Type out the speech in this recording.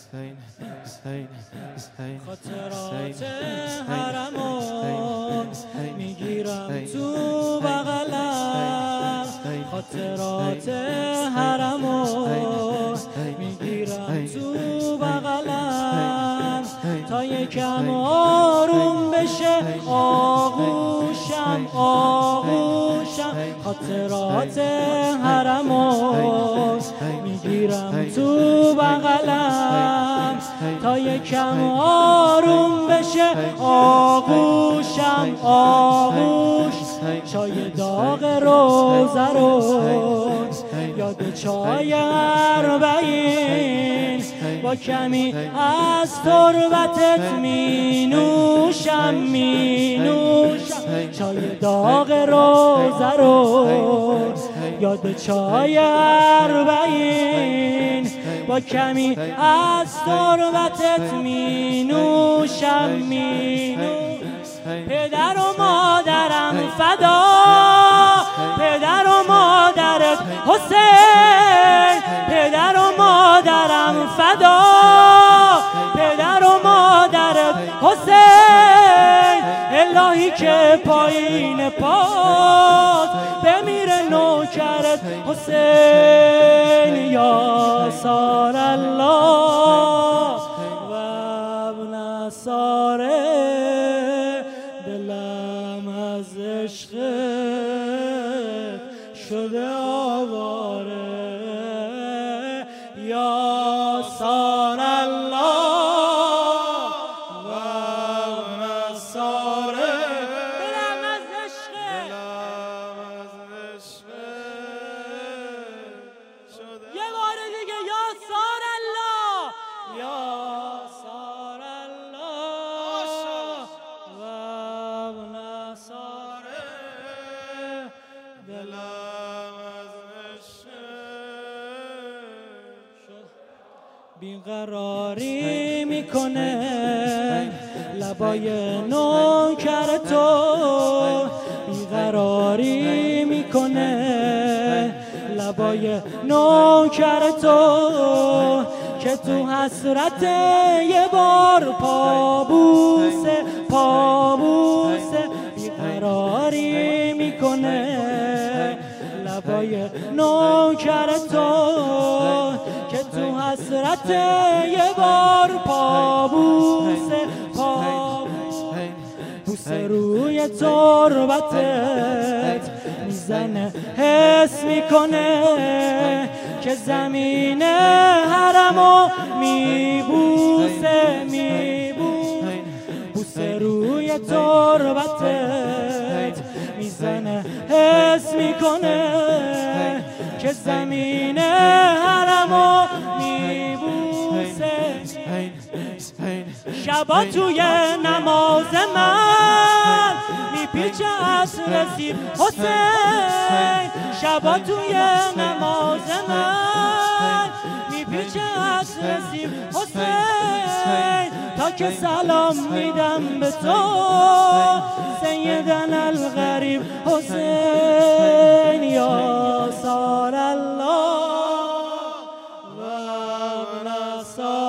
خاطرات حرمو میگیرم تو بغلم، خاطرات حرمو میگیرم تو بغلم، تا یکم آروم بشه آغوشم آغوشم. خاطرات حرمو میگیرم تو بغلم، تا یکم آروم بشه آغوشم آغوش. چای داغ روزه رو یاد چای اربعین، با کمی از تربتت می نوشم می نوشم. چای داغ روزه رو یاد چای اربعین، با کمی از تربتت می نوشم می نوشم. پدر و مادرم فدا، پدر و مادرت حسین، پدر و مادرم فدا، پدر و مادرت حسین. الهی که پایین پات بمیره نوکرت حسین. یا سار الله و ابن ساره، دلم از عشق شده آواره. یا سار الله و ابن ساره، دلم از عشق شده. یه بار دیگه یا سار الله، یا سار الله و ابن ساره، دلم از عشق شده. بیقراری میکنه لبای نوکر تو، بیقراری میکنه لبای نوکر تو، که تو حسرت یه بار پابوسه پابوسه. بیقراری میکنه لبای نوکر تو، که تو حسرت یه بار پابوسه پابوسه. بوسه روی تربتت میزنه حس میکنه، که زمین حرمو میبوسه میبوسه. بوسه روی تربتت میزنه حس میکنه، که زمین حرمو میبوسه. شبا توی نماز من میپیچه عصر زیر حسین، شبا توی نماز من میپیچه عصر زیر حسین. تا که سلام میدم به تو سیدنا الغریب حسین. یا سار الله و ابن سار